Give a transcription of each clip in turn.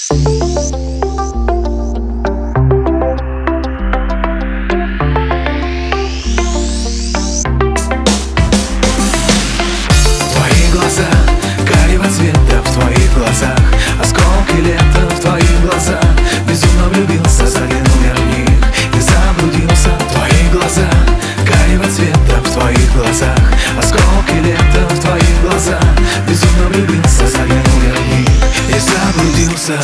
Твои глаза, карего цвета в твоих глазах, осколки лета в твоих глазах. Безумно влюбился, заглянул я в них и заблудился. Твои глаза, карего цвета в твоих глазах, осколки лета в твоих глазах. Безумно влюбился, заглянул я в них и заблудился.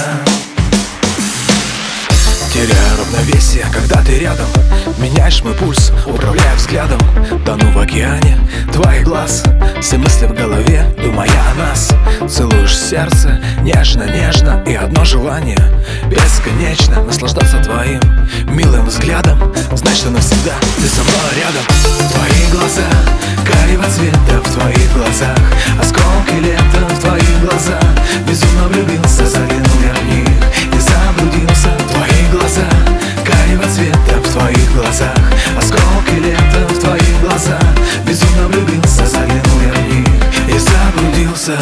Теряю равновесие, когда ты рядом, меняешь мой пульс, управляя взглядом. Тону в океане твоих глаз, все мысли в голове, думая о нас. Целуешь сердце нежно-нежно, и одно желание бесконечно наслаждаться твоим милым взглядом. Знать, что навсегда ты со мной рядом. Твои глаза, карего цвета в твоих глазах, осколки лета в твоих глазах. Безумно влюбился, заглянул я в них и заблудился. Твои глаза, карего цвета в твоих глазах, осколки лета в твоих глазах. Безумно влюбился, заглянул я в них и заблудился.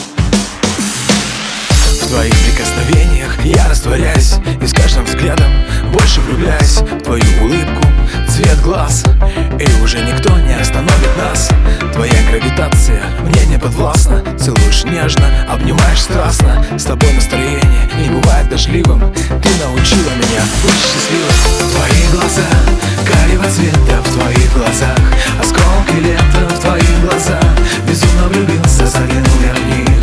В твоих прикосновениях я растворяюсь, и с каждым взглядом больше влюбляюсь в твою улыбку, цвет глаз, и уже никто не остановит нас. Твоя гравитация мне не подвластна. Целуешь нежно, обнимаешь страстно. С тобой настроение не бывает дождливым. Ты научила меня быть счастливым. Твои глаза, карего цвета в твоих глазах, осколки лета в твоих глазах. Безумно влюбился, заглянул я в них